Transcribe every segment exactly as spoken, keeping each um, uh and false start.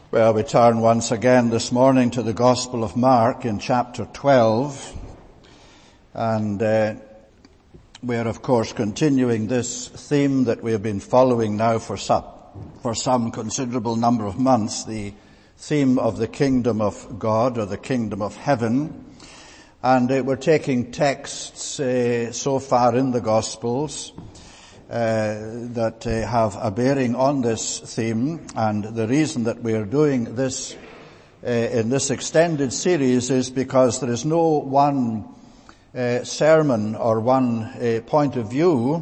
Well, we turn once again this morning to the Gospel of Mark in chapter twelve, and uh, we are of course continuing this theme that we have been following now for some, for some considerable number of months, the theme of the kingdom of God or the kingdom of heaven. And uh, we're taking texts uh, so far in the Gospels Uh, that uh, have a bearing on this theme, and the reason that we are doing this uh, in this extended series is because there is no one uh, sermon or one uh, point of view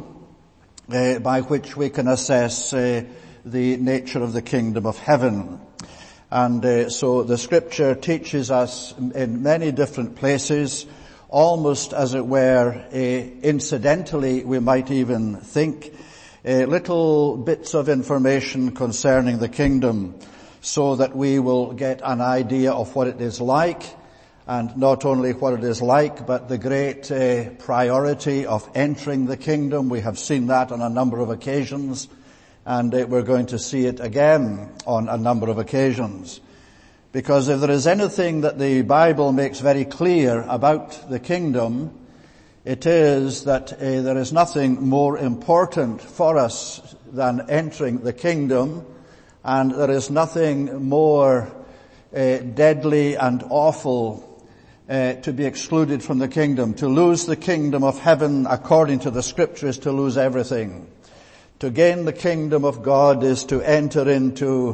uh, by which we can assess uh, the nature of the kingdom of heaven. And uh, so the scripture teaches us in many different places, almost as it were, uh, incidentally, we might even think, uh, little bits of information concerning the kingdom, so that we will get an idea of what it is like, and not only what it is like, but the great uh, priority of entering the kingdom. We have seen that on a number of occasions, and uh, we're going to see it again on a number of occasions. Because if there is anything that the Bible makes very clear about the kingdom, it is that uh, there is nothing more important for us than entering the kingdom, and there is nothing more uh, deadly and awful uh, to be excluded from the kingdom. To lose the kingdom of heaven, according to the scripture, is to lose everything. To gain the kingdom of God is to enter into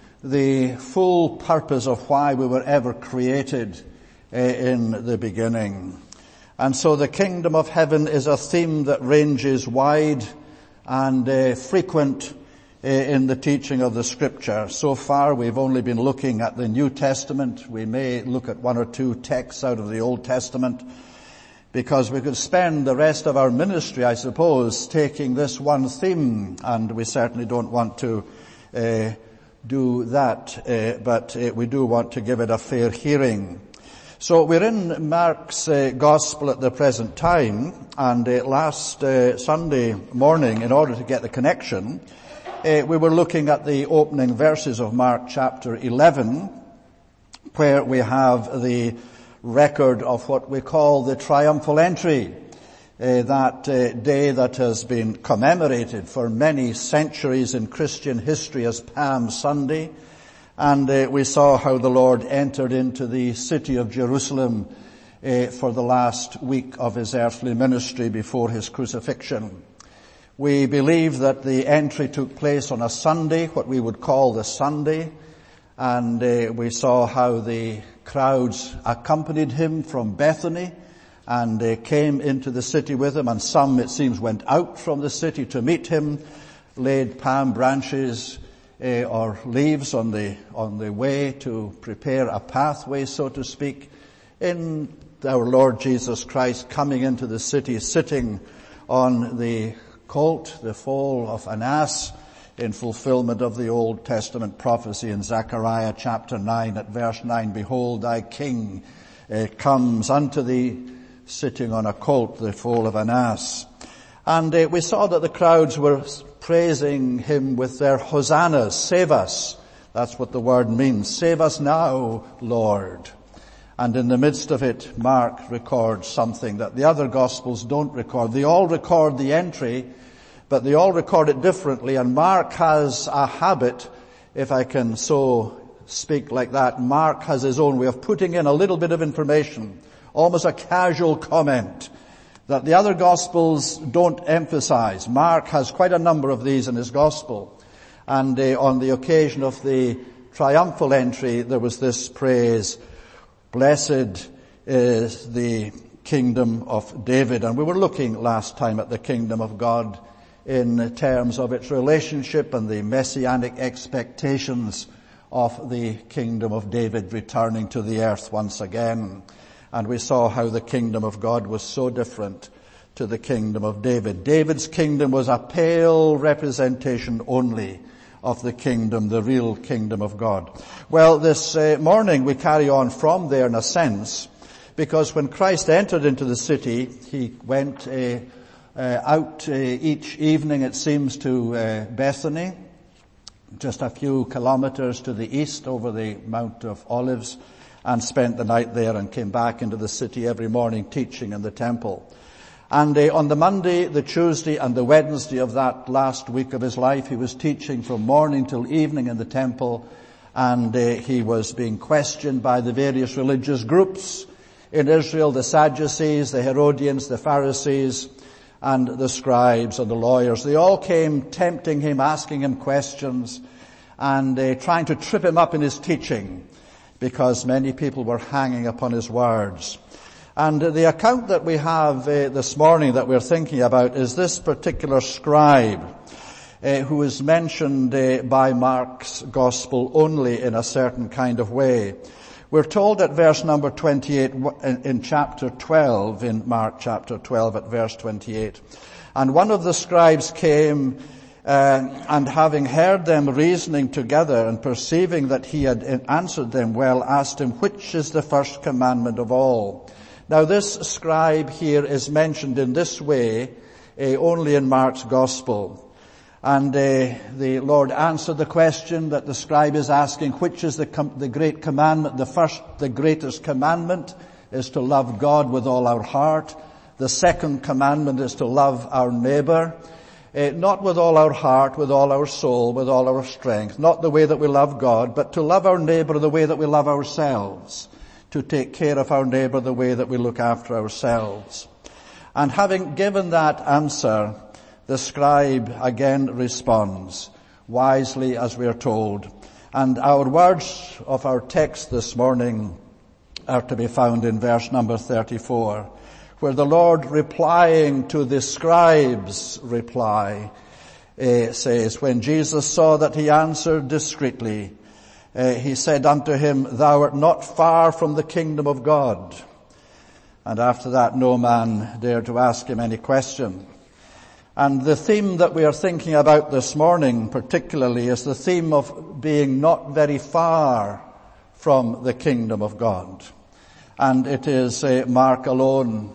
the full purpose of why we were ever created uh, in the beginning. And so the kingdom of heaven is a theme that ranges wide and uh, frequent uh, in the teaching of the scripture. So far we've only been looking at the New Testament. We may look at one or two texts out of the Old Testament, because we could spend the rest of our ministry, I suppose, taking this one theme, and we certainly don't want to uh, do that, uh, but uh, we do want to give it a fair hearing. So we're in Mark's uh, Gospel at the present time, and uh, last uh, Sunday morning, in order to get the connection, uh, we were looking at the opening verses of Mark chapter eleven, where we have the record of what we call the triumphal entry, Uh, that uh, day that has been commemorated for many centuries in Christian history as Palm Sunday. And uh, we saw how the Lord entered into the city of Jerusalem uh, for the last week of his earthly ministry before his crucifixion. We believe that the entry took place on a Sunday, what we would call the Sunday, and uh, we saw how the crowds accompanied him from Bethany and uh, came into the city with him, and some, it seems, went out from the city to meet him, laid palm branches uh, or leaves on the on the way to prepare a pathway, so to speak, in our Lord Jesus Christ coming into the city, sitting on the colt, the foal of an ass, in fulfillment of the Old Testament prophecy in Zechariah chapter nine at verse nine, "Behold, thy king uh, comes unto thee, sitting on a colt, the foal of an ass." And uh, we saw that the crowds were praising him with their hosannas. Save us. That's what the word means. Save us now, Lord. And in the midst of it, Mark records something that the other Gospels don't record. They all record the entry, but they all record it differently. And Mark has a habit, if I can so speak like that, Mark has his own way of putting in a little bit of information, almost a casual comment, that the other Gospels don't emphasize. Mark has quite a number of these in his Gospel. And uh, on the occasion of the triumphal entry, there was this praise, "Blessed is the kingdom of David." And we were looking last time at the kingdom of God in terms of its relationship and the messianic expectations of the kingdom of David returning to the earth once again. And we saw how the kingdom of God was so different to the kingdom of David. David's kingdom was a pale representation only of the kingdom, the real kingdom of God. Well, this uh, morning we carry on from there in a sense, because when Christ entered into the city, he went uh, uh, out uh, each evening, it seems, to uh, Bethany, just a few kilometers to the east over the Mount of Olives, and spent the night there and came back into the city every morning teaching in the temple. And uh, on the Monday, the Tuesday and the Wednesday of that last week of his life, he was teaching from morning till evening in the temple, and uh, he was being questioned by the various religious groups in Israel, the Sadducees, the Herodians, the Pharisees, and the scribes and the lawyers. They all came tempting him, asking him questions, and uh, trying to trip him up in his teaching, because many people were hanging upon his words. And uh, the account that we have uh, this morning that we're thinking about is this particular scribe uh, who is mentioned uh, by Mark's gospel only in a certain kind of way. We're told at verse number twenty-eight in, in chapter twelve, in Mark chapter twelve at verse twenty-eight. And one of the scribes came uh, and having heard them reasoning together and perceiving that he had answered them well, asked him, which is the first commandment of all? Now this scribe here is mentioned in this way uh, only in Mark's gospel. And uh, the Lord answered the question that the scribe is asking, which is the, com- the great commandment? The first, the greatest commandment is to love God with all our heart. The second commandment is to love our neighbor, uh, not with all our heart, with all our soul, with all our strength, not the way that we love God, but to love our neighbor the way that we love ourselves, to take care of our neighbor the way that we look after ourselves. And having given that answer, the scribe again responds, wisely as we are told. And our words of our text this morning are to be found in verse number thirty-four, where the Lord, replying to the scribe's reply, uh, says, when Jesus saw that he answered discreetly, uh, he said unto him, thou art not far from the kingdom of God. And after that no man dared to ask him any question. And the theme that we are thinking about this morning particularly is the theme of being not very far from the kingdom of God. And it is uh, Mark alone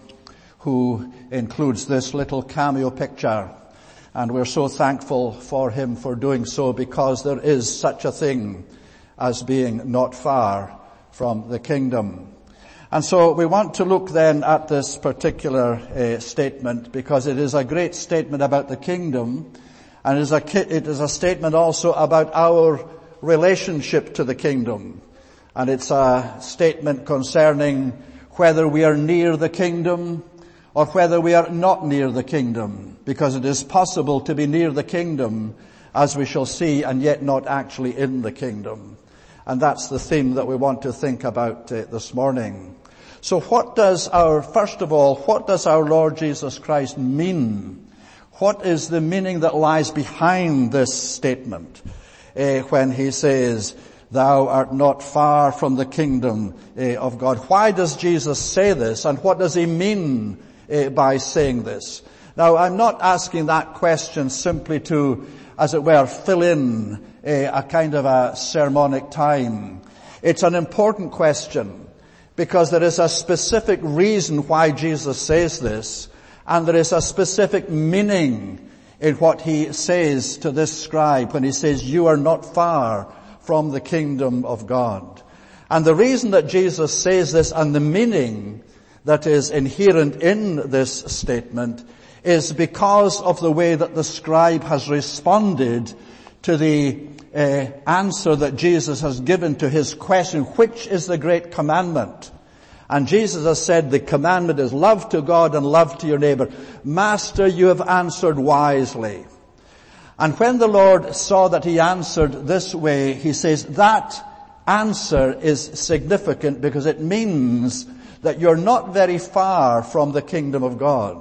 who includes this little cameo picture. And we're so thankful for him for doing so, because there is such a thing as being not far from the kingdom. And so we want to look then at this particular uh, statement, because it is a great statement about the kingdom, and it is, a, it is a statement also about our relationship to the kingdom. And it's a statement concerning whether we are near the kingdom or whether we are not near the kingdom, because it is possible to be near the kingdom, as we shall see, and yet not actually in the kingdom. And that's the theme that we want to think about uh, this morning. So what does our, first of all, what does our Lord Jesus Christ mean? What is the meaning that lies behind this statement uh, when he says, thou art not far from the kingdom uh, of God? Why does Jesus say this, and what does he mean uh, by saying this? Now, I'm not asking that question simply to, as it were, fill in uh, a kind of a sermonic time. It's an important question, because there is a specific reason why Jesus says this, and there is a specific meaning in what he says to this scribe when he says, you are not far from the kingdom of God. And the reason that Jesus says this, and the meaning that is inherent in this statement, is because of the way that the scribe has responded to the Uh, answer that Jesus has given to his question, which is the great commandment? And Jesus has said the commandment is love to God and love to your neighbor. Master, you have answered wisely. And when the Lord saw that he answered this way, he says that answer is significant, because it means that you're not very far from the kingdom of God.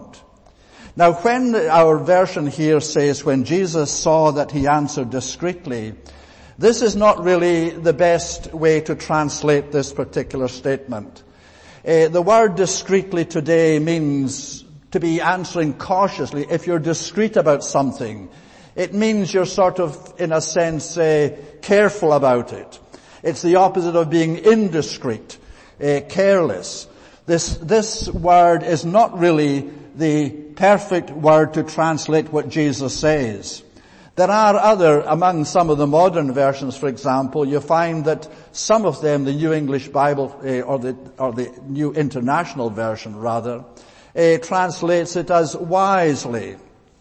Now, when our version here says, when Jesus saw that he answered discreetly, this is not really the best way to translate this particular statement. Uh, the word discreetly today means to be answering cautiously. If you're discreet about something, it means you're sort of, in a sense, uh, careful about it. It's the opposite of being indiscreet, uh, careless. This, this word is not really the perfect word to translate what Jesus says. There are other, among some of the modern versions, for example, you find that some of them, the New English Bible, uh, or the, or the New International Version rather, uh, translates it as wisely.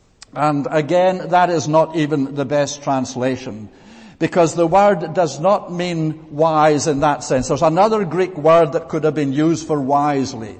And again, that is not even the best translation, because the word does not mean wise in that sense. There's another Greek word that could have been used for wisely.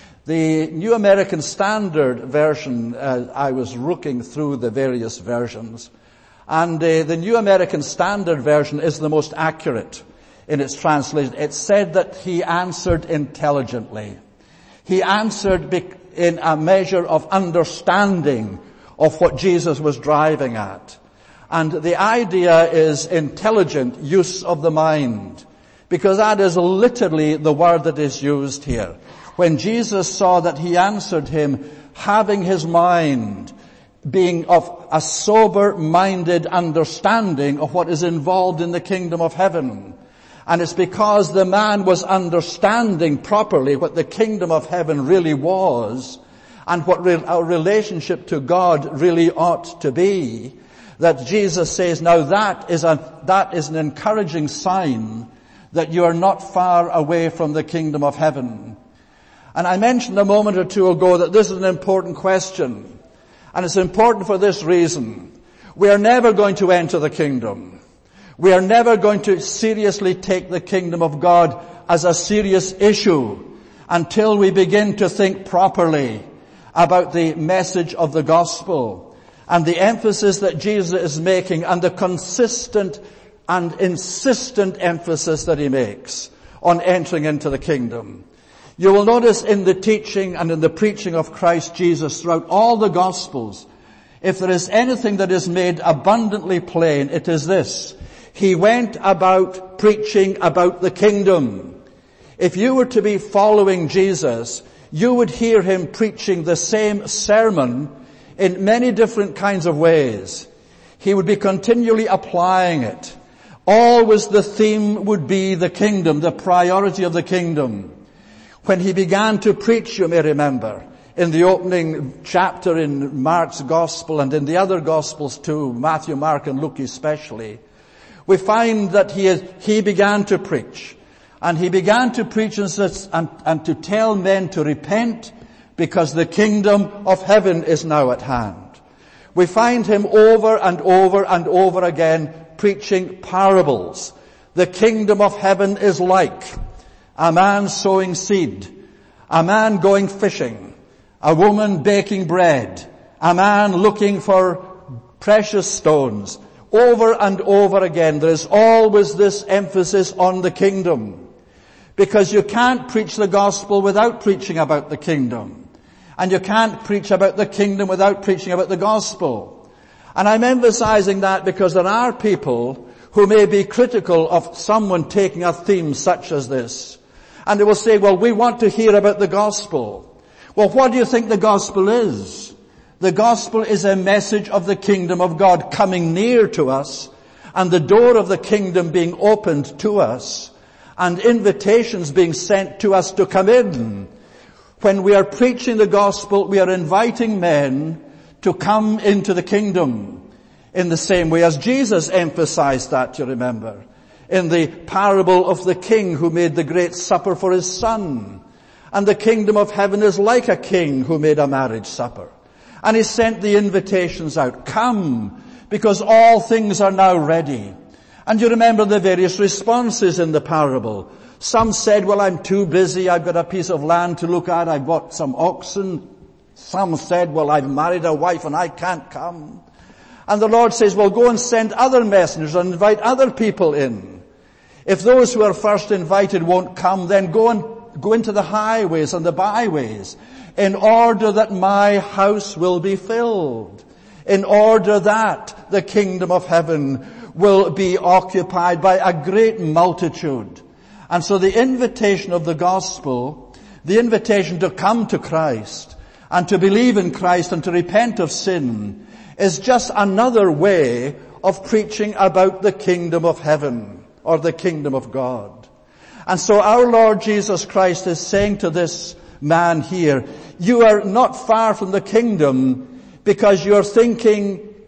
The New American Standard Version, uh, I was looking through the various versions, and uh, the New American Standard Version is the most accurate in its translation. It said that he answered intelligently. He answered in a measure of understanding of what Jesus was driving at. And the idea is intelligent use of the mind, because that is literally the word that is used here. When Jesus saw that he answered him, having his mind, being of a sober-minded understanding of what is involved in the kingdom of heaven. And it's because the man was understanding properly what the kingdom of heaven really was, and what re- our relationship to God really ought to be, that Jesus says, now that is a, that is an encouraging sign that you are not far away from the kingdom of heaven. And I mentioned a moment or two ago that this is an important question. And it's important for this reason. We are never going to enter the kingdom. We are never going to seriously take the kingdom of God as a serious issue until we begin to think properly about the message of the gospel and the emphasis that Jesus is making and the consistent and insistent emphasis that he makes on entering into the kingdom. You will notice in the teaching and in the preaching of Christ Jesus throughout all the Gospels, if there is anything that is made abundantly plain, it is this. He went about preaching about the kingdom. If you were to be following Jesus, you would hear him preaching the same sermon in many different kinds of ways. He would be continually applying it. Always the theme would be the kingdom, the priority of the kingdom. When he began to preach, you may remember, in the opening chapter in Mark's Gospel and in the other Gospels too, Matthew, Mark and Luke especially, we find that he, he began to preach. And he began to preach and, and, and to tell men to repent because the kingdom of heaven is now at hand. We find him over and over and over again preaching parables. The kingdom of heaven is like a man sowing seed, a man going fishing, a woman baking bread, a man looking for precious stones. Over and over again, there is always this emphasis on the kingdom. Because you can't preach the gospel without preaching about the kingdom. And you can't preach about the kingdom without preaching about the gospel. And I'm emphasizing that because there are people who may be critical of someone taking a theme such as this. And they will say, well, we want to hear about the gospel. Well, what do you think the gospel is? The gospel is a message of the kingdom of God coming near to us, and the door of the kingdom being opened to us, and invitations being sent to us to come in. When we are preaching the gospel, we are inviting men to come into the kingdom in the same way as Jesus emphasized that, you remember, in the parable of the king who made the great supper for his son. And the kingdom of heaven is like a king who made a marriage supper. And he sent the invitations out. Come, because all things are now ready. And you remember the various responses in the parable. Some said, well, I'm too busy. I've got a piece of land to look at. I've bought some oxen. Some said, well, I've married a wife and I can't come. And the Lord says, well, go and send other messengers and invite other people in. If those who are first invited won't come, then go and go into the highways and the byways in order that my house will be filled, in order that the kingdom of heaven will be occupied by a great multitude. And so the invitation of the gospel, the invitation to come to Christ and to believe in Christ and to repent of sin, is just another way of preaching about the kingdom of heaven or the kingdom of God. And so our Lord Jesus Christ is saying to this man here, you are not far from the kingdom because you're thinking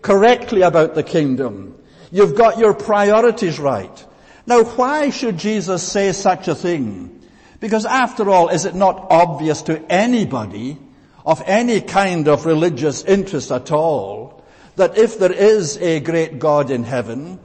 correctly about the kingdom. You've got your priorities right. Now, why should Jesus say such a thing? Because after all, is it not obvious to anybody of any kind of religious interest at all that if there is a great God in heaven,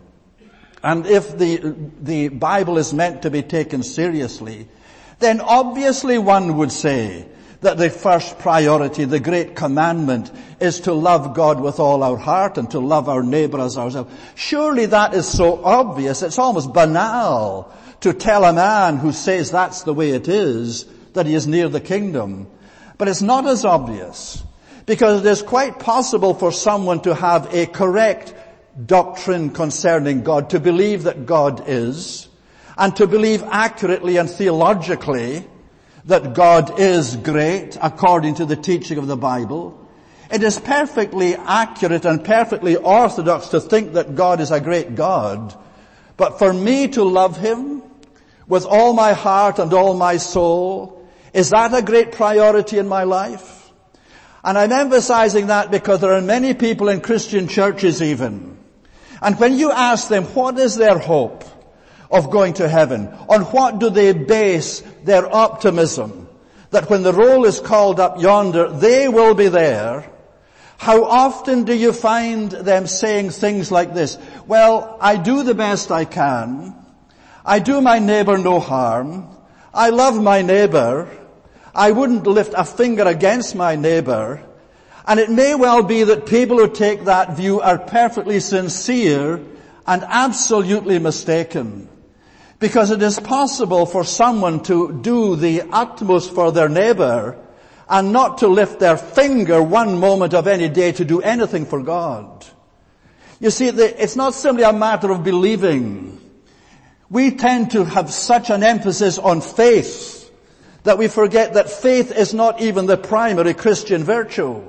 and if the, the Bible is meant to be taken seriously, then obviously one would say that the first priority, the great commandment, is to love God with all our heart and to love our neighbor as ourselves. Surely that is so obvious, it's almost banal to tell a man who says that's the way it is, that he is near the kingdom. But it's not as obvious, because it is quite possible for someone to have a correct doctrine concerning God, to believe that God is, and to believe accurately and theologically that God is great according to the teaching of the Bible. It is perfectly accurate and perfectly orthodox to think that God is a great God. But for me to love Him with all my heart and all my soul, is that a great priority in my life? And I'm emphasizing that because there are many people in Christian churches even. And when you ask them what is their hope of going to heaven, on what do they base their optimism that when the roll is called up yonder, they will be there, how often do you find them saying things like this? Well, I do the best I can. I do my neighbor no harm. I love my neighbor. I wouldn't lift a finger against my neighbor. And it may well be that people who take that view are perfectly sincere and absolutely mistaken. Because it is possible for someone to do the utmost for their neighbor and not to lift their finger one moment of any day to do anything for God. You see, it's not simply a matter of believing. We tend to have such an emphasis on faith that we forget that faith is not even the primary Christian virtue.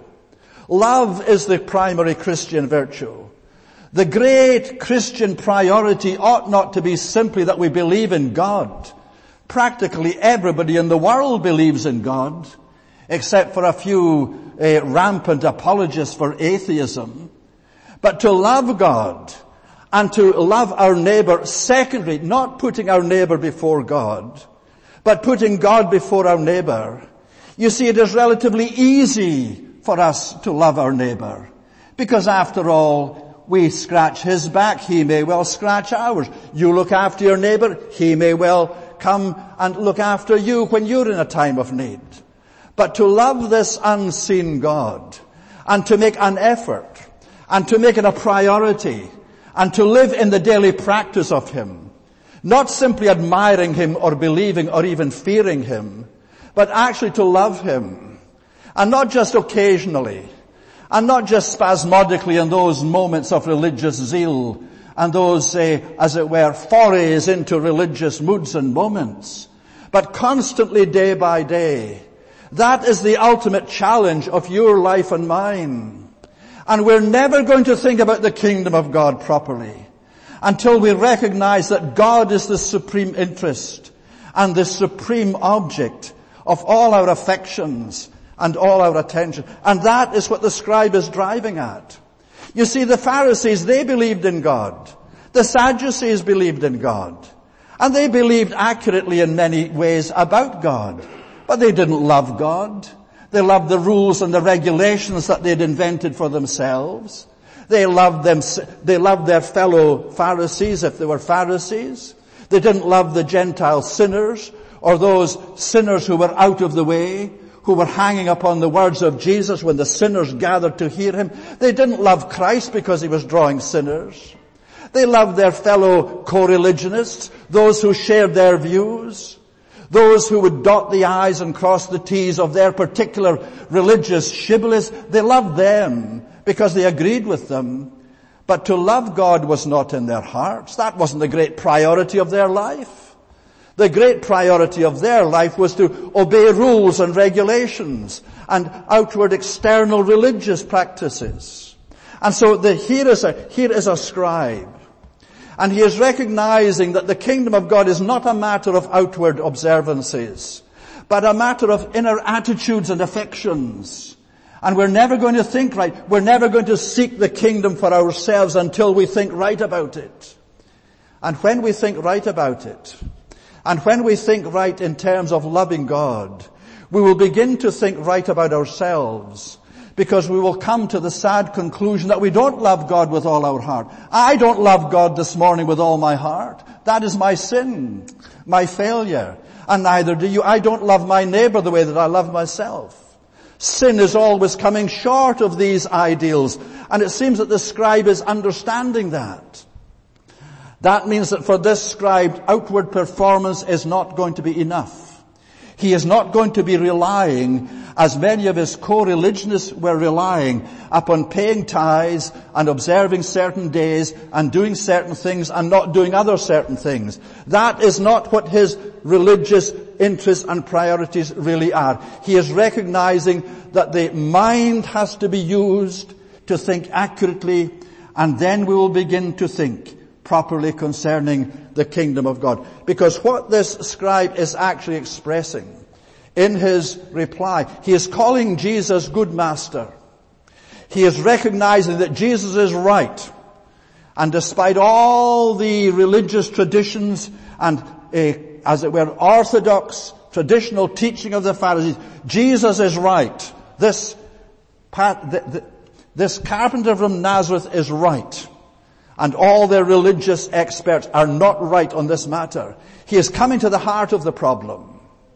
Love is the primary Christian virtue. The great Christian priority ought not to be simply that we believe in God. Practically everybody in the world believes in God, except for a few uh, rampant apologists for atheism. But to love God and to love our neighbor, secondly, not putting our neighbor before God, but putting God before our neighbor. You see, it is relatively easy for us to love our neighbor, because after all, we scratch his back, he may well scratch ours. You look after your neighbor, he may well come and look after you when you're in a time of need. But to love this unseen God, and to make an effort, and to make it a priority, and to live in the daily practice of Him, not simply admiring Him or believing or even fearing Him, but actually to love Him, and not just occasionally, and not just spasmodically in those moments of religious zeal and those, uh, as it were, forays into religious moods and moments, but constantly day by day. That is the ultimate challenge of your life and mine. And we're never going to think about the kingdom of God properly until we recognize that God is the supreme interest and the supreme object of all our affections and all our attention. And that is what the scribe is driving at. You see, the Pharisees, they believed in God. The Sadducees believed in God. And they believed accurately in many ways about God. But they didn't love God. They loved the rules and the regulations that they'd invented for themselves. They loved them, they loved their fellow Pharisees if they were Pharisees. They didn't love the Gentile sinners or those sinners who were out of the way, who were hanging upon the words of Jesus when the sinners gathered to hear Him. They didn't love Christ because He was drawing sinners. They loved their fellow co-religionists, those who shared their views, those who would dot the I's and cross the T's of their particular religious shibboleths. They loved them because they agreed with them. But to love God was not in their hearts. That wasn't the great priority of their life. The great priority of their life was to obey rules and regulations and outward external religious practices. And so the, here is a, here is a scribe. And he is recognizing that the kingdom of God is not a matter of outward observances, but a matter of inner attitudes and affections. And we're never going to think right. We're never going to seek the kingdom for ourselves until we think right about it. And when we think right about it, and when we think right in terms of loving God, we will begin to think right about ourselves, because we will come to the sad conclusion that we don't love God with all our heart. I don't love God this morning with all my heart. That is my sin, my failure. And neither do you. I don't love my neighbor the way that I love myself. Sin is always coming short of these ideals. And it seems that the scribe is understanding that. That means that for this scribe, outward performance is not going to be enough. He is not going to be relying, as many of his co-religionists were relying, upon paying tithes and observing certain days and doing certain things and not doing other certain things. That is not what his religious interests and priorities really are. He is recognizing that the mind has to be used to think accurately, and then we will begin to think properly concerning the kingdom of God. Because what this scribe is actually expressing in his reply, he is calling Jesus good master. He is recognizing that Jesus is right. And despite all the religious traditions and, a, as it were, orthodox, traditional teaching of the Pharisees, Jesus is right. This, this carpenter from Nazareth is right. And all their religious experts are not right on this matter. He is coming to the heart of the problem.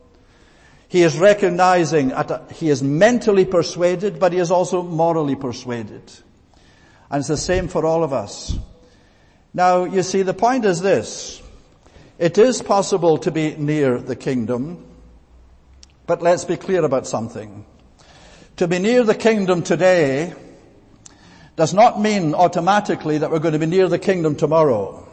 He is recognizing that he is mentally persuaded, but he is also morally persuaded. And it's the same for all of us. Now, you see, the point is this. It is possible to be near the kingdom, but let's be clear about something. To be near the kingdom today does not mean automatically that we're going to be near the kingdom tomorrow.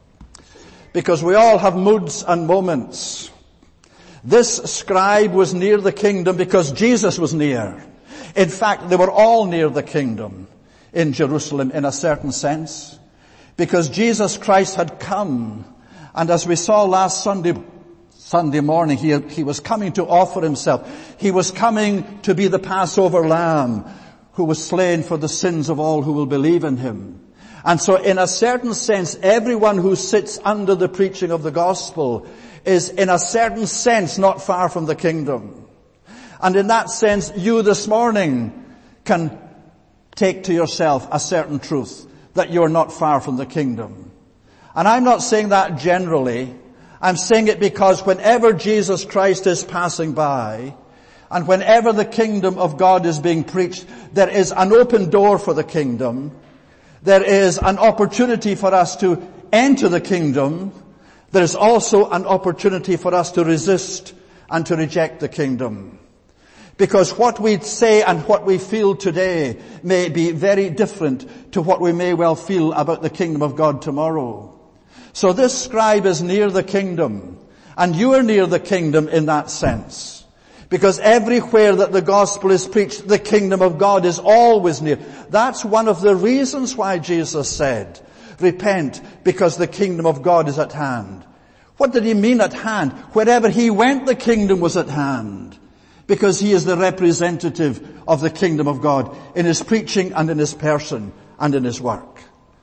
Because we all have moods and moments. This scribe was near the kingdom because Jesus was near. In fact, they were all near the kingdom in Jerusalem in a certain sense. Because Jesus Christ had come. And as we saw last Sunday, Sunday morning, he, he was coming to offer himself. He was coming to be the Passover lamb who was slain for the sins of all who will believe in him. And so in a certain sense, everyone who sits under the preaching of the gospel is in a certain sense not far from the kingdom. And in that sense, you this morning can take to yourself a certain truth, that you're not far from the kingdom. And I'm not saying that generally. I'm saying it because whenever Jesus Christ is passing by, and whenever the kingdom of God is being preached, there is an open door for the kingdom. There is an opportunity for us to enter the kingdom. There is also an opportunity for us to resist and to reject the kingdom. Because what we say and what we feel today may be very different to what we may well feel about the kingdom of God tomorrow. So this scribe is near the kingdom, and you are near the kingdom in that sense. Because everywhere that the gospel is preached, the kingdom of God is always near. That's one of the reasons why Jesus said, repent, because the kingdom of God is at hand. What did he mean at hand? Wherever he went, the kingdom was at hand. Because he is the representative of the kingdom of God in his preaching and in his person and in his work.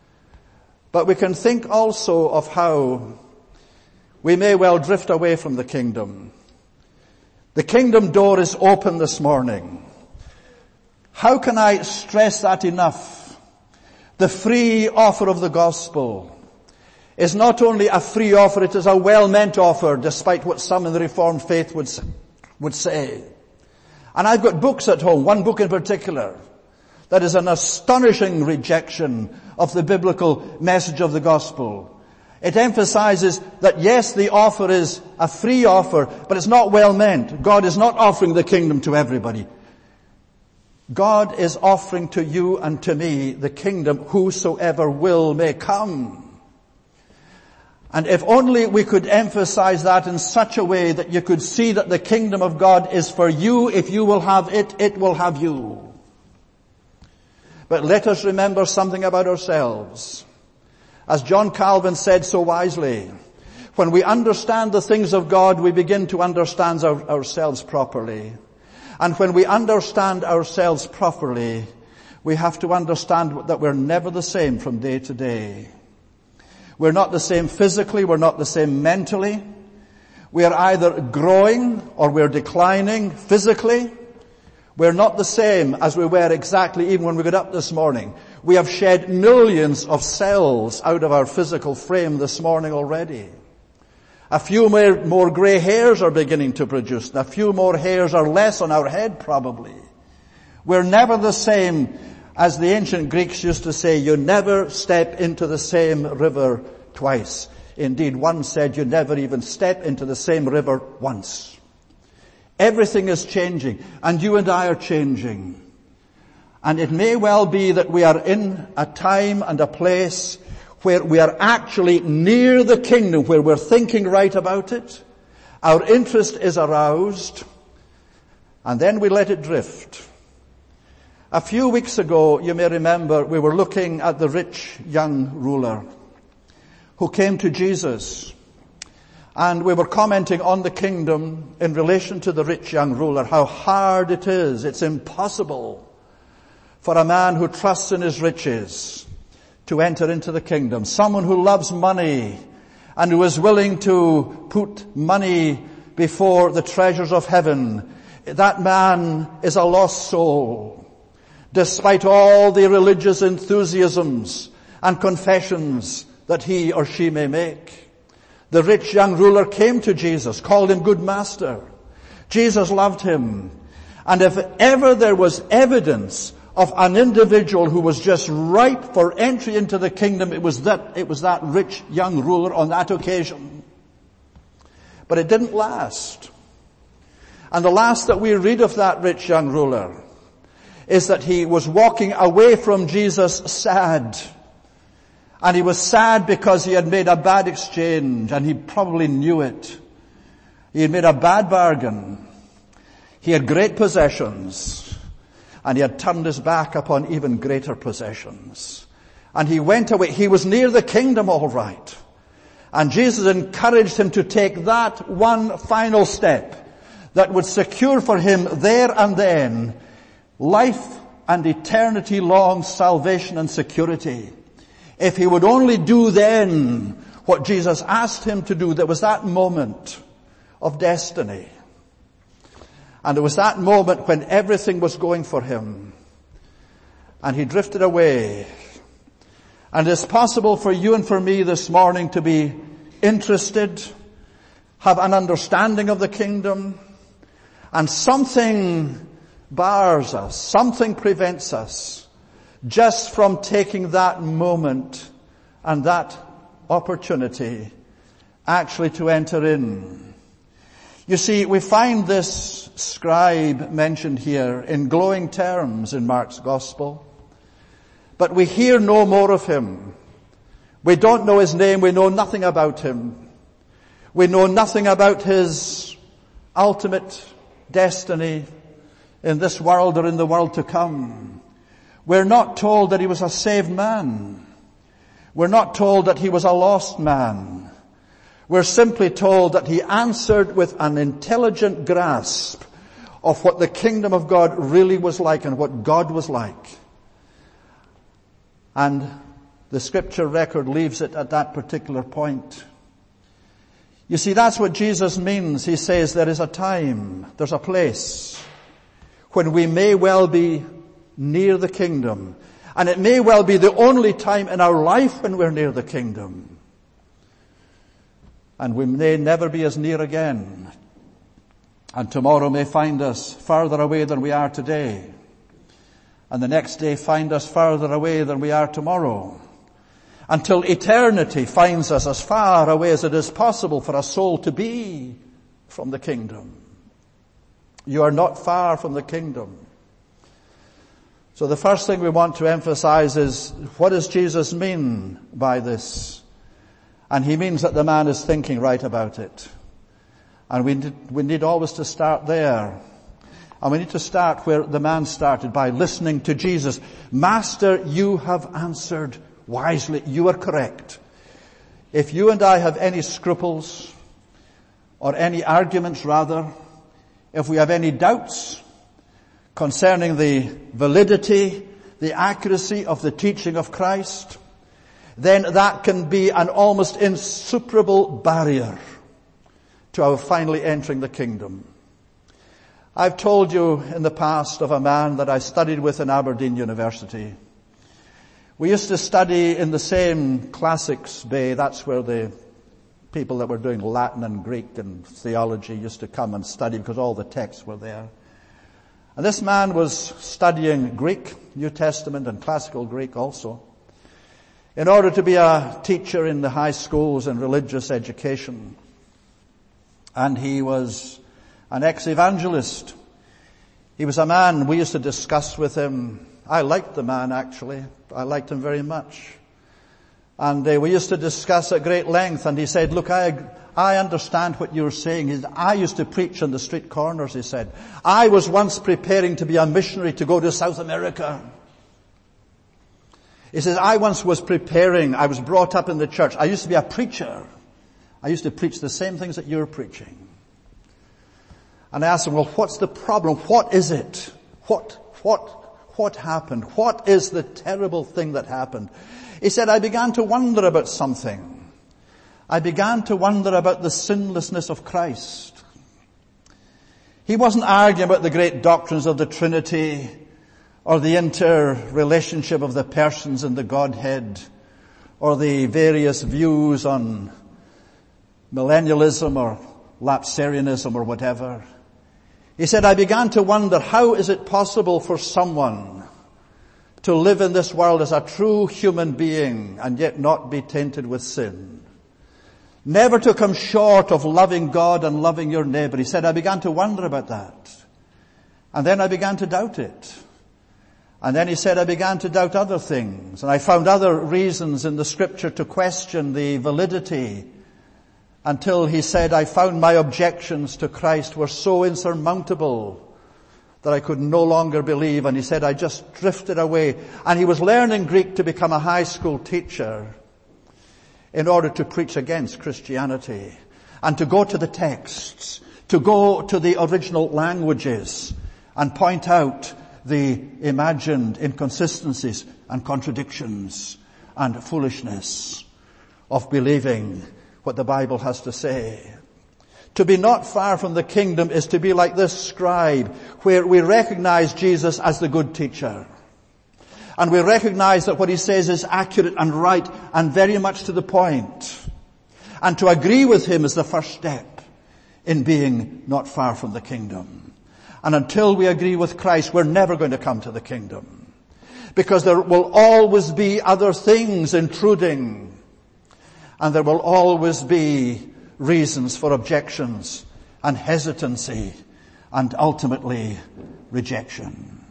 But we can think also of how we may well drift away from the kingdom. The kingdom door is open this morning. How can I stress that enough? The free offer of the gospel is not only a free offer, it is a well-meant offer, despite what some in the Reformed faith would say, would say. And I've got books at home, one book in particular, that is an astonishing rejection of the biblical message of the gospel. It emphasizes that yes, the offer is a free offer, but it's not well meant. God is not offering the kingdom to everybody. God is offering to you and to me the kingdom, whosoever will may come. And if only we could emphasize that in such a way that you could see that the kingdom of God is for you. If you will have it, it will have you. But let us remember something about ourselves. As John Calvin said so wisely, when we understand the things of God, we begin to understand our, ourselves properly. And when we understand ourselves properly, we have to understand that we're never the same from day to day. We're not the same physically, we're not the same mentally. We are either growing or we're declining physically. We're not the same as we were exactly even when we got up this morning. We have shed millions of cells out of our physical frame this morning already. A few more, more grey hairs are beginning to produce, and a few more hairs are less on our head probably. We're never the same. As the ancient Greeks used to say, you never step into the same river twice. Indeed, one said you never even step into the same river once. Everything is changing, and you and I are changing. And it may well be that we are in a time and a place where we are actually near the kingdom, where we're thinking right about it. Our interest is aroused, and then we let it drift. A few weeks ago, you may remember, we were looking at the rich young ruler who came to Jesus. And we were commenting on the kingdom in relation to the rich young ruler, how hard it is. It's impossible for a man who trusts in his riches to enter into the kingdom. Someone who loves money and who is willing to put money before the treasures of heaven. That man is a lost soul. Despite all the religious enthusiasms and confessions that he or she may make. The rich young ruler came to Jesus, called him good master. Jesus loved him. And if ever there was evidence of an individual who was just ripe for entry into the kingdom, it was that, it was that rich young ruler on that occasion. But it didn't last. And the last that we read of that rich young ruler is that he was walking away from Jesus sad. And he was sad because he had made a bad exchange, and he probably knew it. He had made a bad bargain. He had great possessions, and he had turned his back upon even greater possessions. And he went away. He was near the kingdom all right. And Jesus encouraged him to take that one final step that would secure for him there and then life and eternity long salvation and security. If he would only do then what Jesus asked him to do, there was that moment of destiny. And it was that moment when everything was going for him. And he drifted away. And it's possible for you and for me this morning to be interested, have an understanding of the kingdom, and something bars us, something prevents us just from taking that moment and that opportunity actually to enter in. You see, we find this scribe mentioned here in glowing terms in Mark's Gospel, but we hear no more of him. We don't know his name, we know nothing about him. We know nothing about his ultimate destiny in this world or in the world to come. We're not told that he was a saved man. We're not told that he was a lost man. We're simply told that he answered with an intelligent grasp of what the kingdom of God really was like and what God was like. And the scripture record leaves it at that particular point. You see, that's what Jesus means. He says there is a time, there's a place when we may well be near the kingdom. And it may well be the only time in our life when we're near the kingdom. And we may never be as near again. And tomorrow may find us further away than we are today. And the next day find us further away than we are tomorrow. Until eternity finds us as far away as it is possible for a soul to be from the kingdom. You are not far from the kingdom. So the first thing we want to emphasize is, what does Jesus mean by this? And he means that the man is thinking right about it. And we need, we need always to start there. And we need to start where the man started, by listening to Jesus. Master, you have answered wisely. You are correct. If you and I have any scruples, or any arguments rather, if we have any doubts, concerning the validity, the accuracy of the teaching of Christ, then that can be an almost insuperable barrier to our finally entering the kingdom. I've told you in the past of a man that I studied with in Aberdeen University. We used to study in the same classics bay. That's where the people that were doing Latin and Greek and theology used to come and study because all the texts were there. And this man was studying Greek, New Testament and classical Greek also, in order to be a teacher in the high schools and religious education. And he was an ex-evangelist. He was a man we used to discuss with him. I liked the man, actually. I liked him very much. And uh, we used to discuss at great length, and he said, look, I, I understand what you're saying. He said, I used to preach on the street corners, he said. I was once preparing to be a missionary to go to South America. He says, I once was preparing, I was brought up in the church. I used to be a preacher. I used to preach the same things that you're preaching. And I asked him, well, what's the problem? What is it? What, what, what happened? What is the terrible thing that happened? He said, I began to wonder about something. I began to wonder about the sinlessness of Christ. He wasn't arguing about the great doctrines of the Trinity or the interrelationship of the persons in the Godhead or the various views on millennialism or lapsarianism or whatever. He said, I began to wonder, how is it possible for someone to live in this world as a true human being and yet not be tainted with sin? Never to come short of loving God and loving your neighbor. He said, I began to wonder about that. And then I began to doubt it. And then he said, I began to doubt other things. And I found other reasons in the scripture to question the validity, until he said, I found my objections to Christ were so insurmountable that I could no longer believe. And he said, I just drifted away. And he was learning Greek to become a high school teacher in order to preach against Christianity and to go to the texts, to go to the original languages and point out the imagined inconsistencies and contradictions and foolishness of believing what the Bible has to say. To be not far from the kingdom is to be like this scribe, where we recognize Jesus as the good teacher. And we recognize that what he says is accurate and right and very much to the point. And to agree with him is the first step in being not far from the kingdom. And until we agree with Christ, we're never going to come to the kingdom. Because there will always be other things intruding. And there will always be reasons for objections and hesitancy and ultimately rejection.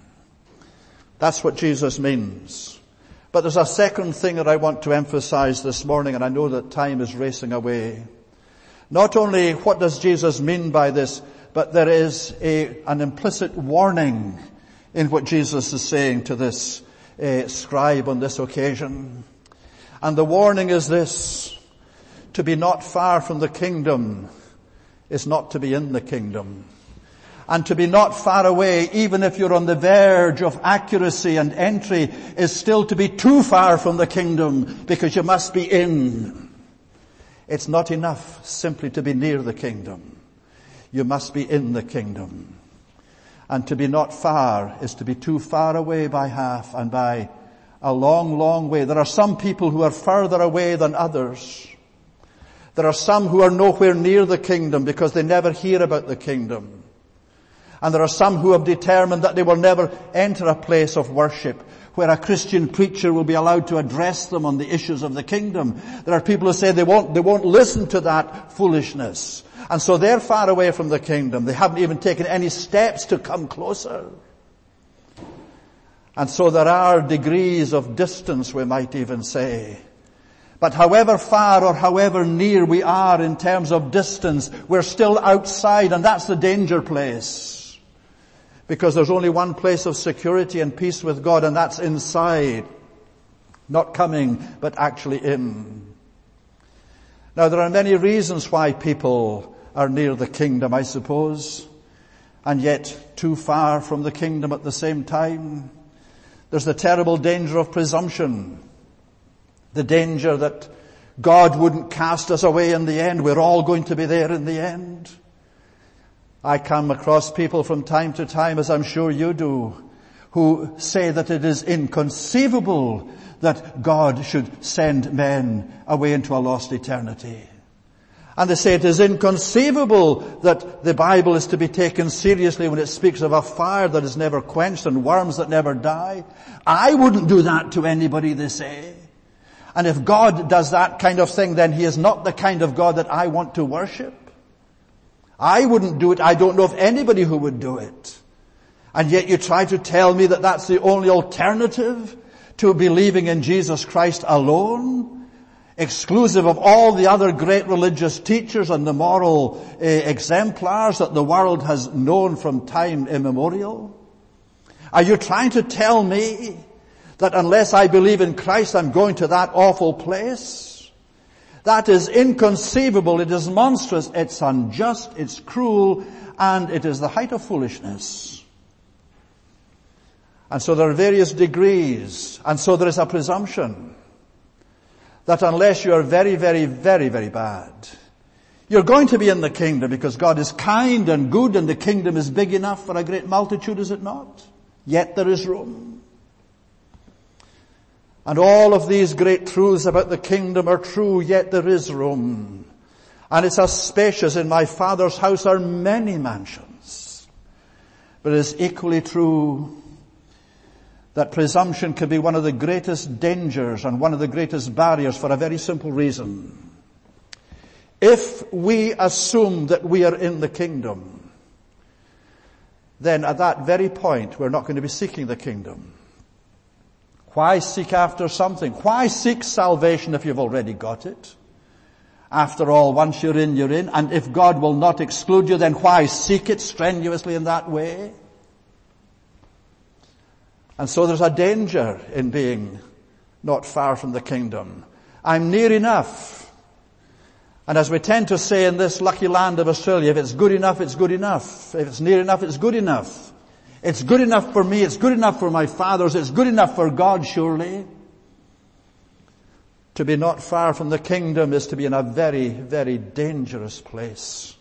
That's what Jesus means. But there's a second thing that I want to emphasize this morning, and I know that time is racing away. Not only what does Jesus mean by this, but there is a, an implicit warning in what Jesus is saying to this uh, scribe on this occasion. And the warning is this: to be not far from the kingdom is not to be in the kingdom. And to be not far away, even if you're on the verge of accuracy and entry, is still to be too far from the kingdom, because you must be in. It's not enough simply to be near the kingdom. You must be in the kingdom. And to be not far is to be too far away by half and by a long, long way. There are some people who are further away than others. There are some who are nowhere near the kingdom because they never hear about the kingdom. And there are some who have determined that they will never enter a place of worship where a Christian preacher will be allowed to address them on the issues of the kingdom. There are people who say they won't, they won't listen to that foolishness. And so they're far away from the kingdom. They haven't even taken any steps to come closer. And so there are degrees of distance, we might even say. But however far or however near we are in terms of distance, we're still outside, and that's the danger place. Because there's only one place of security and peace with God, and that's inside. Not coming, but actually in. Now, there are many reasons why people are near the kingdom, I suppose. and yet too far from the kingdom at the same time. There's the terrible danger of presumption. The danger that God wouldn't cast us away in the end. We're all going to be there in the end. I come across people from time to time, as I'm sure you do, who say that it is inconceivable that God should send men away into a lost eternity. And they say it is inconceivable that the Bible is to be taken seriously when it speaks of a fire that is never quenched and worms that never die. I wouldn't do that to anybody, they say. And if God does that kind of thing, then He is not the kind of God that I want to worship. I wouldn't do it. I don't know of anybody who would do it. And yet you try to tell me that that's the only alternative to believing in Jesus Christ alone, exclusive of all the other great religious teachers and the moral uh, exemplars that the world has known from time immemorial? Are you trying to tell me that unless I believe in Christ, I'm going to that awful place? That is inconceivable. It is monstrous. It's unjust. It's cruel. And it is the height of foolishness. And so there are various degrees. And so there is a presumption that unless you are very, very, very, very bad, you're going to be in the kingdom because God is kind and good and the kingdom is big enough for a great multitude, is it not? Yet there is room. And all of these great truths about the kingdom are true, yet there is room. And it's as spacious. In my Father's house are many mansions. But it is equally true that presumption can be one of the greatest dangers and one of the greatest barriers for a very simple reason. If we assume that we are in the kingdom, then at that very point we're not going to be seeking the kingdom. Why seek after something? Why seek salvation if you've already got it? After all, once you're in, you're in. And if God will not exclude you, then why seek it strenuously in that way? And so there's a danger in being not far from the kingdom. I'm near enough. And as we tend to say in this lucky land of Australia, if it's good enough, it's good enough. If it's near enough, it's good enough. It's good enough for me. It's good enough for my fathers. It's good enough for God, surely. To be not far from the kingdom is to be in a very, very dangerous place.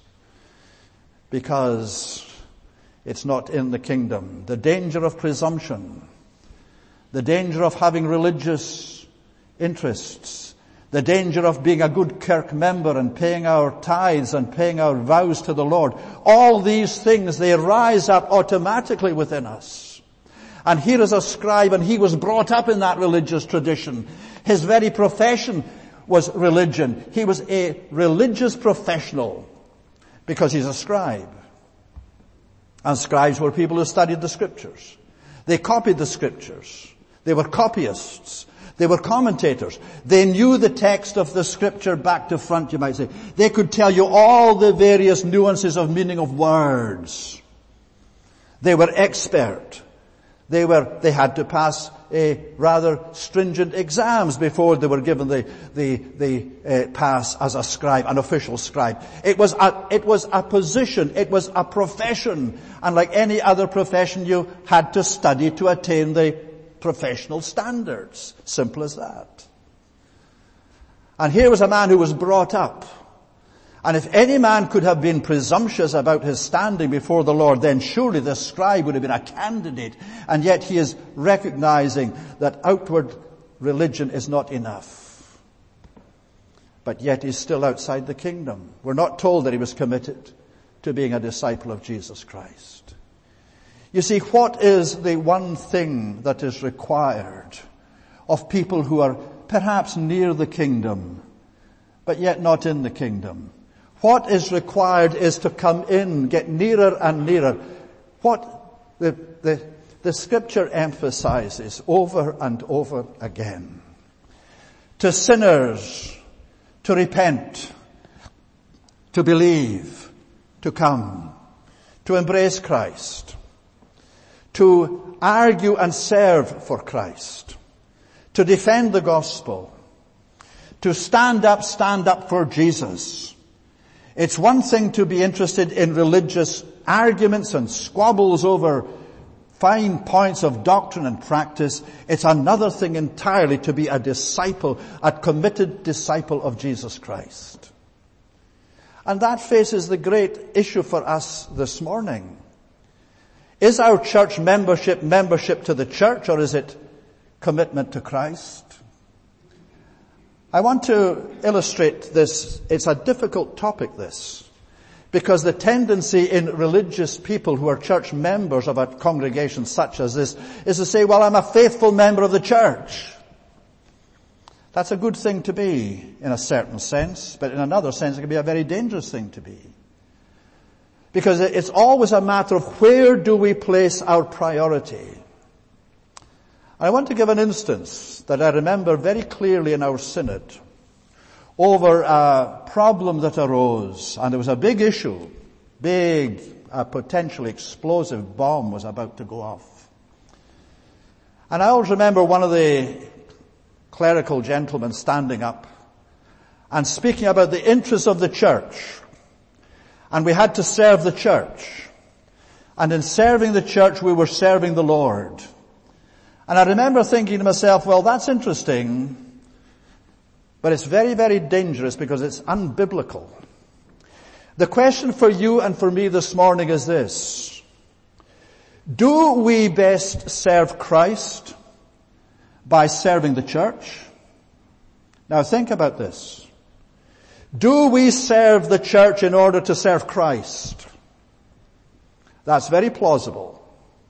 Because it's not in the kingdom. The danger of presumption. The danger of having religious interests. The danger of being a good kirk member and paying our tithes and paying our vows to the Lord. All these things, they rise up automatically within us. And here is a scribe, and he was brought up in that religious tradition. His very profession was religion. He was a religious professional because he's a scribe. And scribes were people who studied the scriptures. They copied the scriptures. They were copyists. They were commentators. They knew the text of the scripture back to front, you might say. They could tell you all the various nuances of meaning of words. They were expert. They were, they had to pass a rather stringent exams before they were given the, the, the uh, pass as a scribe, an official scribe. It was a, it was a position. It was a profession. And like any other profession, you had to study to attain the professional standards. Simple as that. And here was a man who was brought up. And if any man could have been presumptuous about his standing before the Lord, then surely this scribe would have been a candidate. And yet he is recognizing that outward religion is not enough. But yet he's still outside the kingdom. We're not told that he was committed to being a disciple of Jesus Christ. You see, what is the one thing that is required of people who are perhaps near the kingdom, but yet not in the kingdom? What is required is to come in, get nearer and nearer. What the, the, the scripture emphasizes over and over again. To sinners, to repent, to believe, to come, to embrace Christ, to argue and serve for Christ, to defend the gospel, to stand up, stand up for Jesus. It's one thing to be interested in religious arguments and squabbles over fine points of doctrine and practice. It's another thing entirely to be a disciple, a committed disciple of Jesus Christ. And that faces the great issue for us this morning. Is our church membership membership to the church, or is it commitment to Christ? I want to illustrate this. It's a difficult topic, this. Because the tendency in religious people who are church members of a congregation such as this is to say, well, I'm a faithful member of the church. That's a good thing to be in a certain sense, but in another sense it can be a very dangerous thing to be. Because it's always a matter of where do we place our priority. I want to give an instance that I remember very clearly in our synod over a problem that arose, and there was a big issue, big, a potentially explosive bomb was about to go off. And I always remember one of the clerical gentlemen standing up and speaking about the interests of the church. And we had to serve the church. And in serving the church, we were serving the Lord. And I remember thinking to myself, well, that's interesting, but it's very, very dangerous because it's unbiblical. The question for you and for me this morning is this. Do we best serve Christ by serving the church? Now think about this. Do we serve the church in order to serve Christ? That's very plausible.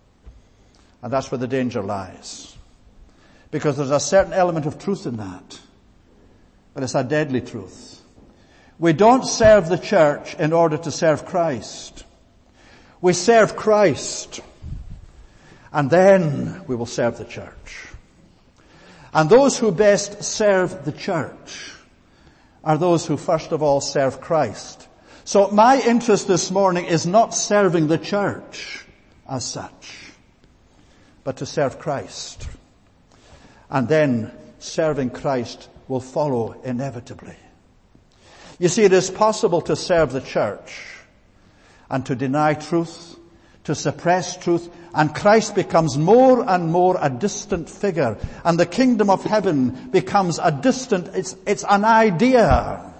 And that's where the danger lies. Because there's a certain element of truth in that. But it's a deadly truth. We don't serve the church in order to serve Christ. We serve Christ, and then we will serve the church. And those who best serve the church are those who first of all serve Christ. So my interest this morning is not serving the church as such, but to serve Christ. And then serving Christ will follow inevitably. You see, it is possible to serve the church and to deny truth, to suppress truth, and Christ becomes more and more a distant figure, and the kingdom of heaven becomes a distant, it's, it's an idea,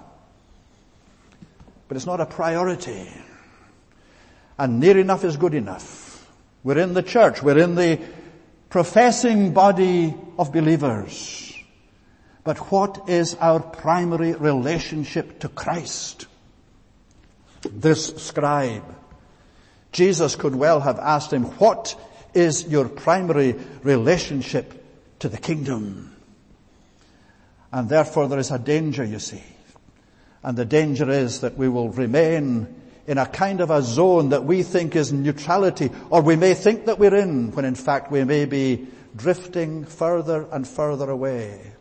but it's not a priority. And near enough is good enough. We're in the church, we're in the professing body of believers. But what is our primary relationship to Christ? This scribe, Jesus could well have asked him, what is your primary relationship to the kingdom? And therefore there is a danger, you see. And the danger is that we will remain in a kind of a zone that we think is neutrality, or we may think that we're in, when in fact we may be drifting further and further away.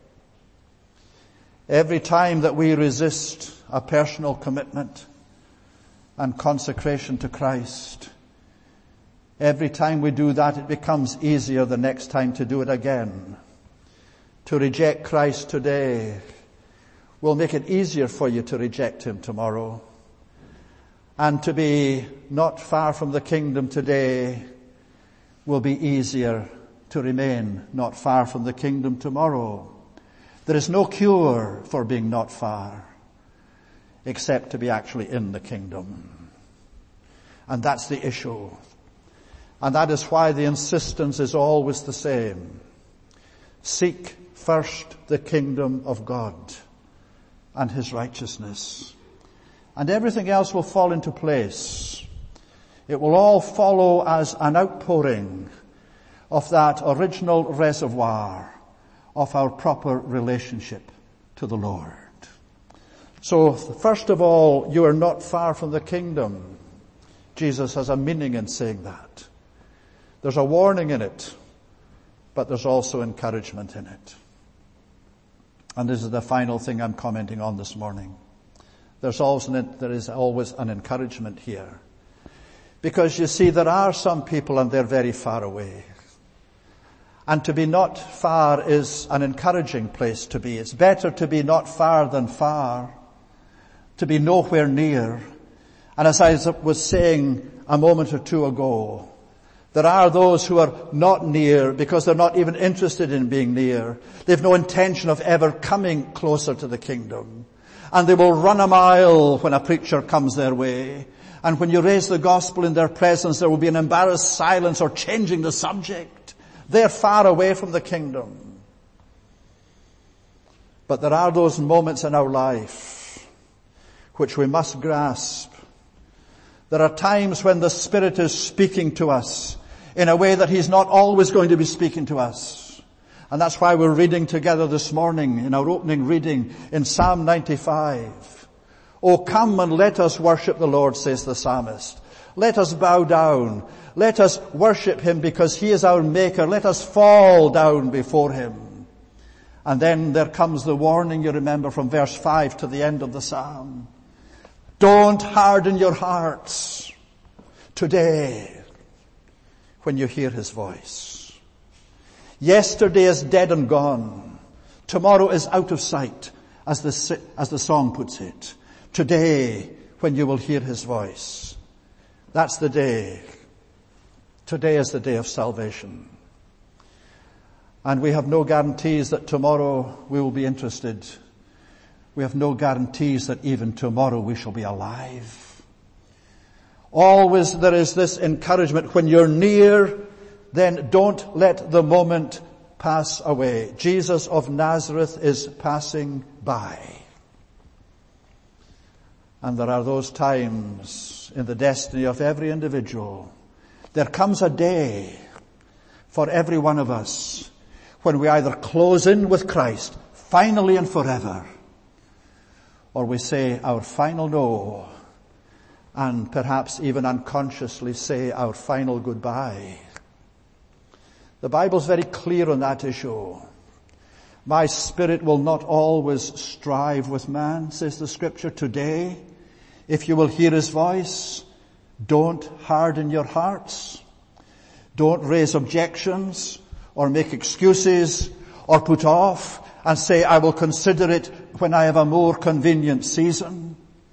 Every time that we resist a personal commitment and consecration to Christ, every time we do that, it becomes easier the next time to do it again. To reject Christ today will make it easier for you to reject Him tomorrow. And to be not far from the kingdom today will be easier to remain not far from the kingdom tomorrow. There is no cure for being not far, except to be actually in the kingdom. And that's the issue. And that is why the insistence is always the same. Seek first the kingdom of God and His righteousness, and everything else will fall into place. It will all follow as an outpouring of that original reservoir of our proper relationship to the Lord. So, first of all, you are not far from the kingdom. Jesus has a meaning in saying that. There's a warning in it, but there's also encouragement in it. And this is the final thing I'm commenting on this morning. There's always an, there is always an encouragement here. Because you see, there are some people and they're very far away. And to be not far is an encouraging place to be. It's better to be not far than far. to be nowhere near. And as I was saying a moment or two ago, there are those who are not near because they're not even interested in being near. They've no intention of ever coming closer to the kingdom. And they will run a mile when a preacher comes their way. And when you raise the gospel in their presence, there will be an embarrassed silence or changing the subject. They're far away from the kingdom. But there are those moments in our life which we must grasp. There are times when the Spirit is speaking to us in a way that He's not always going to be speaking to us. And that's why we're reading together this morning in our opening reading in Psalm ninety-five. Oh, come and let us worship the Lord, says the psalmist. Let us bow down. Let us worship Him because He is our Maker. Let us fall down before Him. And then there comes the warning, you remember, from verse five to the end of the psalm. Don't harden your hearts today when you hear His voice. Yesterday is dead and gone. Tomorrow is out of sight, as the, as the song puts it. Today, when you will hear His voice. That's the day. Today is the day of salvation. And we have no guarantees that tomorrow we will be interested. We have no guarantees that even tomorrow we shall be alive. Always there is this encouragement. When you're near, then don't let the moment pass away. Jesus of Nazareth is passing by. And there are those times in the destiny of every individual. There comes a day for every one of us when we either close in with Christ, finally and forever, or we say our final no, and perhaps even unconsciously say our final goodbye. The Bible's very clear on that issue. My spirit will not always strive with man, says the Scripture. Today, if you will hear His voice, don't harden your hearts. Don't raise objections or make excuses or put off and say, I will consider it when I have a more convenient season.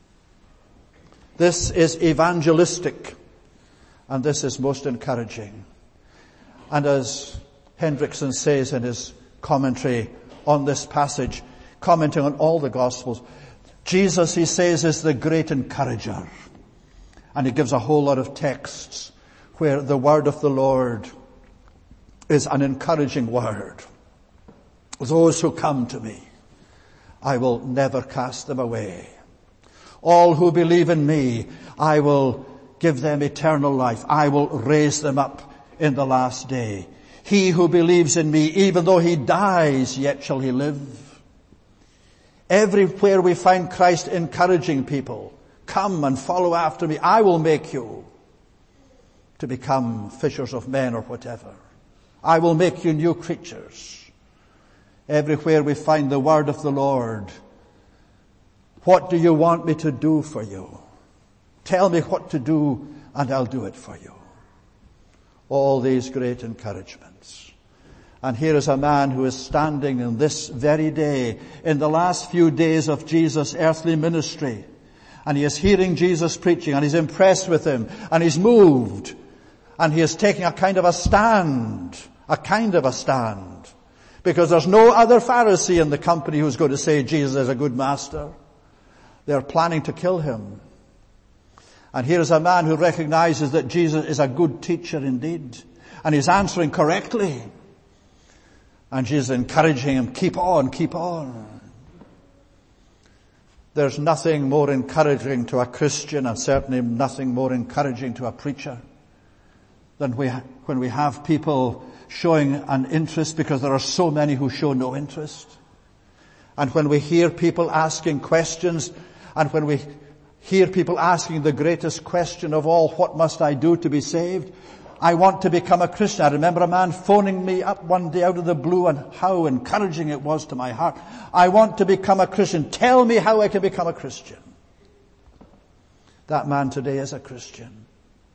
This is evangelistic, and this is most encouraging. And as Hendrickson says in his commentary on this passage, commenting on all the Gospels, Jesus, he says, is the great encourager. And he gives a whole lot of texts where the word of the Lord is an encouraging word. Those who come to me, I will never cast them away. All who believe in me, I will give them eternal life. I will raise them up in the last day. He who believes in me, even though he dies, yet shall he live. Everywhere we find Christ encouraging people, come and follow after me. I will make you to become fishers of men or whatever. I will make you new creatures. Everywhere we find the word of the Lord. What do you want me to do for you? Tell me what to do and I'll do it for you. All these great encouragements. And here is a man who is standing in this very day, in the last few days of Jesus' earthly ministry. And he is hearing Jesus preaching and he's impressed with him and he's moved. And he is taking a kind of a stand, a kind of a stand. Because there's no other Pharisee in the company who's going to say Jesus is a good master. They're planning to kill him. And here is a man who recognizes that Jesus is a good teacher indeed. And he's answering correctly. And Jesus is encouraging him, keep on, keep on. There's nothing more encouraging to a Christian, and certainly nothing more encouraging to a preacher, than we, when we have people showing an interest, because there are so many who show no interest. And when we hear people asking questions, and when we hear people asking the greatest question of all, what must I do to be saved? I want to become a Christian. I remember a man phoning me up one day out of the blue, and how encouraging it was to my heart. I want to become a Christian. Tell me how I can become a Christian. That man today is a Christian.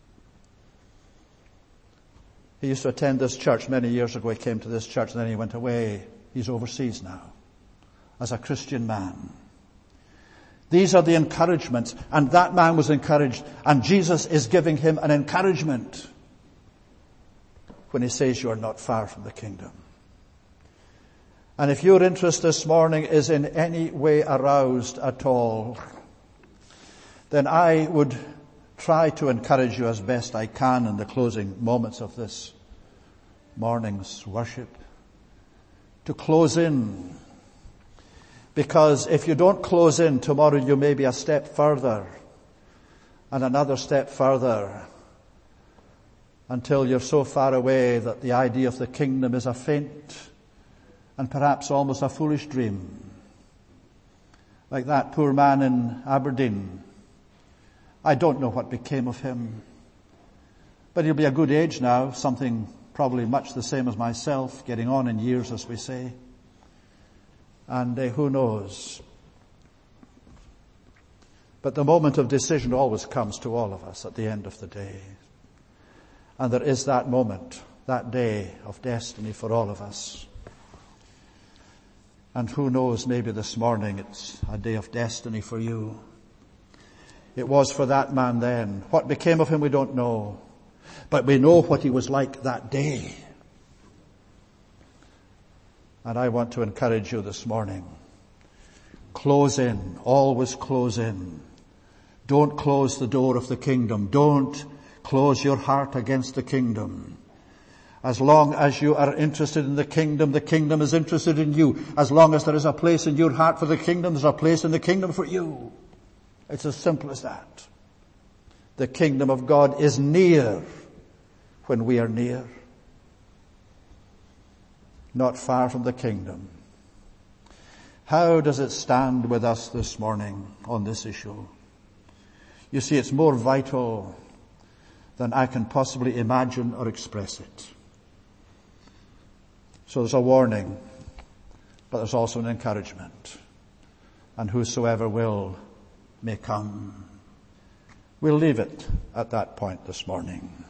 He used to attend this church many years ago. He came to this church and then he went away. He's overseas now as a Christian man. These are the encouragements, and that man was encouraged, and Jesus is giving him an encouragement when he says you are not far from the kingdom. And if your interest this morning is in any way aroused at all, then I would try to encourage you as best I can in the closing moments of this morning's worship to close in. Because if you don't close in, tomorrow you may be a step further and another step further until you're so far away that the idea of the kingdom is a faint and perhaps almost a foolish dream. Like that poor man in Aberdeen. I don't know what became of him. But he'll be a good age now, something probably much the same as myself, getting on in years, as we say. And uh, who knows? But the moment of decision always comes to all of us at the end of the day. And there is that moment, that day of destiny for all of us. And who knows, maybe this morning it's a day of destiny for you. It was for that man then. What became of him we don't know. But we know what he was like that day. And I want to encourage you this morning. Close in. Always close in. Don't close the door of the kingdom. Don't close your heart against the kingdom. As long as you are interested in the kingdom, the kingdom is interested in you. As long as there is a place in your heart for the kingdom, there's a place in the kingdom for you. It's as simple as that. The kingdom of God is near when we are near. Not far from the kingdom. How does it stand with us this morning on this issue? You see, it's more vital than I can possibly imagine or express it. So there's a warning, but there's also an encouragement. And whosoever will may come. We'll leave it at that point this morning.